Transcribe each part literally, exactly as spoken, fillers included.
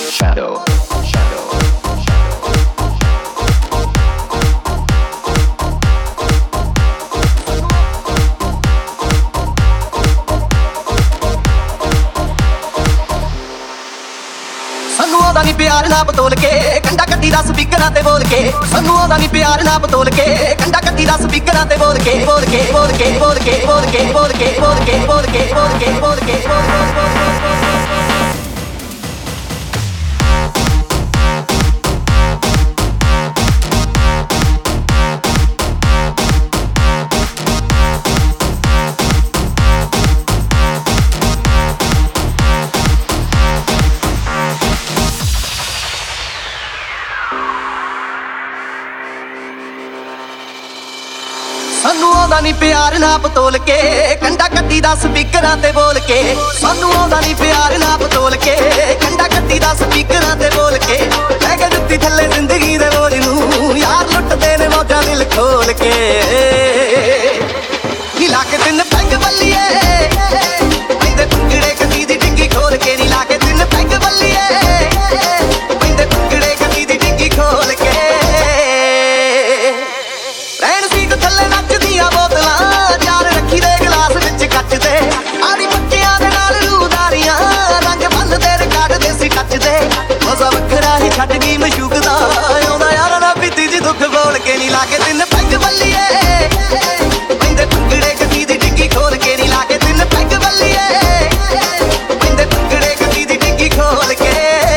shadow, shadow. ਸਾਨੂੰ ਆਉਂਦਾ ਨੀ ਪਿਆਰ ਨਾ ਬਤੋਲ ਕੇ ਕੰਡਾ ਕੱਢੀ ਦਾ ਸਪੀਕਰਾਂ ਤੇ ਬੋਲ ਕੇ ਸਾਨੂੰ ਆਉਂਦਾ ਨੀ ਪਿਆਰ ਨਾ ਬਤੋਲ ਕੇ ਕੰਡਾ ਕੱਢੀ ਦਾ ਸਪੀਕਰਾਂ ਤੇ ਬੋਲ ਕੇ ਬੋਲ ਕੇ ਬੋਲ ਕੇ ਬੋਲ ਕੇ ਬੋਲ ਕੇ ਬੋਲ ਕੇ ਬੋਲ ਕੇ ਬੋਲ ਕੇ ਬੋਲ ਕੇ ਬੋਲ ਕੇ ਸਾਨੂੰ ਆਉਂਦਾ ਨੀ ਪਿਆਰ ਨਾ ਬਤੋਲ ਕੇ ਕੰਡਾ ਕੱਢੀ ਦਾ ਸਪੀਕਰਾਂ ਤੇ ਬੋਲ ਕੇ ਸਾਨੂੰ ਆਉਂਦਾ ਨੀ ਪਿਆਰ ਨਾ ਬਤੋਲ ਕੇ ਕੰਡਾ ਕੱਢੀ ਦਾ ਸਪੀਕਰਾਂ ਤੇ ਬੋਲ ਕੇ ਲੈ ਕੇ ਦਿੱਤੀ ਥੱਲੇ ਜ਼ਿੰਦਗੀ ਦੇ ਬੋਝ ਨੂੰ ਯਾਰ ਲੁੱਟਦੇ ਨੇ ਮੌਜਾਂ ਦਿਲ ਖੋਲ ਕੇ ਹਿਲਾ ਕੇ ਤਿੰਨ ਪੈਗ ਬੱਲੀਏ ਪੈਂਦੇ ਟੁਕੜੇ ਕਦੀ ਦੀ ਡਿੱਗੀ ਖੋਲ ਕੇ ਨੀ ਲਾ ਕੇ ਤਿੰਨ ਪੈਗ ਬੱਲੀਏ ਪੈਂਦੇ ਟੁਕੜੇ ਕਦੀ ਦੀ ਡਿੱਗੀ ਖੋਲ ਕੇ ਰਹਿਣ ਸੀਟ ਥੱਲੇ ਨੱਚਦੀਆਂ ਬੋਤਲਾਂ ਚਾਰ ਰੱਖੀ ਦੇ ਗਲਾਸ ਵਿੱਚ ਕੱਚ ਦੇ ਆੜੀ ਬੱਚਿਆਂ ਦੇ ਨਾਲ ਰੂਦਾਰੀਆਂ ਰੰਗ ਬੰਨਦੇ ਰਿਕਾਰਡ ਦੇਸੀ ਟੱਚ ਦੇ ਮਜ਼ਾ ਵੱਖਰਾ ਹੀ ਛੱਡ ਗਈ ਮਸ਼ੂਕ ਦਾ ਆਉਂਦਾ ਯਾਰਾਂ ਨਾਲ ਪੀਤੀ ਜੀ ਦੁੱਖ ਬੋਲ ਕੇ ਨੀ ਲਾ ਕੇ ਤਿੰਨ ਪੈਗ ਬੱਲੀਏ ਪੈਂਦੇ ਟੁਕੜੇ ਕਦੀ ਦੀ ਡਿੱਗੀ ਖੋਲ ਕੇ ਨੀ ਲਾ ਕੇ ਤਿੰਨ ਪੈਗ ਬੱਲੀਏ ਪੈਂਦੇ ਟੁਕੜੇ ਕਦੀ ਦੀ ਡਿੱਗੀ ਖੋਲ ਕੇ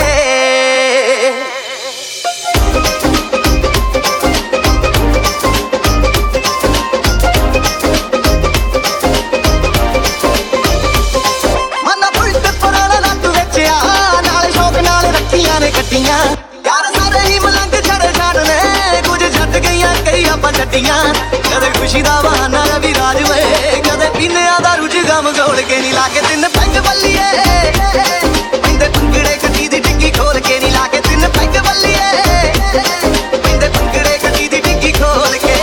ਕੱਟੀਆਂ ਯਾਰ ਸਾਰੇ ਹੀ ਮਲੰਗ ਛੜ ਛੜ ਨੇ ਕੁਝ ਛੱਡ ਗਈਆਂ ਕਈ ਆਪਾਂ ਛੱਡੀਆਂ ਕਦੇ ਖੁਸ਼ੀ ਦਾ ਬਹਾਨਾ ਵੀ ਰਾਜ ਵੇ ਕਦੇ ਪੀਨਿਆਂ ਦਾ ਰੁਝ ਗਮ ਜੋੜ ਕੇ ਨੀ ਲਾ ਕੇ ਤਿੰਨ ਪੈਗ ਬੱਲੀਏ ਪੈਂਦੇ ਟੁਕੜੇ ਕੱਢੀ ਦੀ ਡਿੱਗੀ ਖੋਲ ਕੇ ਨੀ ਲਾ ਕੇ ਤਿੰਨ ਪੈਗ ਬੱਲੀਏ ਪੈਂਦੇ ਟੁਕੜੇ ਕੱਢੀ ਦੀ ਡਿੱਗੀ ਖੋਲ ਕੇ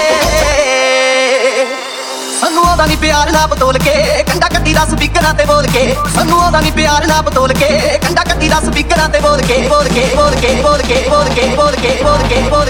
ਸਾਨੂੰ ਆਉਂਦਾ ਨੀ ਪਿਆਰ ਨਾ ਬਤੋਲ ਕੇ ਕੰਡਾ ਕੱਢੀ ਦਾ ਸਪੀਕਰਾਂ ਤੇ ਬੋਲ ਕੇ ਸਾਨੂੰ ਆਉਂਦਾ ਨੀ ਪਿਆਰ ਨਾ ਬਤੋਲ ਕੇ ਕੰਡਾ ਕੱਢੀ ਦਾ ਸਪੀਕਰਾਂ ਤੇ ਬੋਲ ਕੇ ਬੋਲ ਕੇ ਬੋਲ ਕੇ ਬੋਲ ਕੇ ਬੋਲ ਕੇ ਬੋਲ ਕੇ ਬੋਲ ਕੇ ਬੋਲ